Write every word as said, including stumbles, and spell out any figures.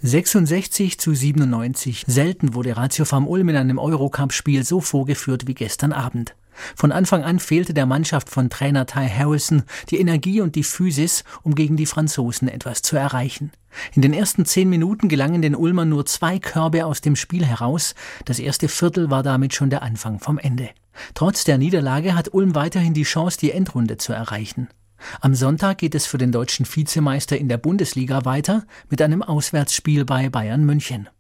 sechsundsechzig zu siebenundneunzig. Selten wurde Ratio Farm Ulm in einem Eurocup-Spiel so vorgeführt wie gestern Abend. Von Anfang an fehlte der Mannschaft von Trainer Ty Harrison die Energie und die Physis, um gegen die Franzosen etwas zu erreichen. In den ersten zehn Minuten gelangen den Ulmern nur zwei Körbe aus dem Spiel heraus. Das erste Viertel war damit schon der Anfang vom Ende. Trotz der Niederlage hat Ulm weiterhin die Chance, die Endrunde zu erreichen. Am Sonntag geht es für den deutschen Vizemeister in der Bundesliga weiter mit einem Auswärtsspiel bei Bayern München.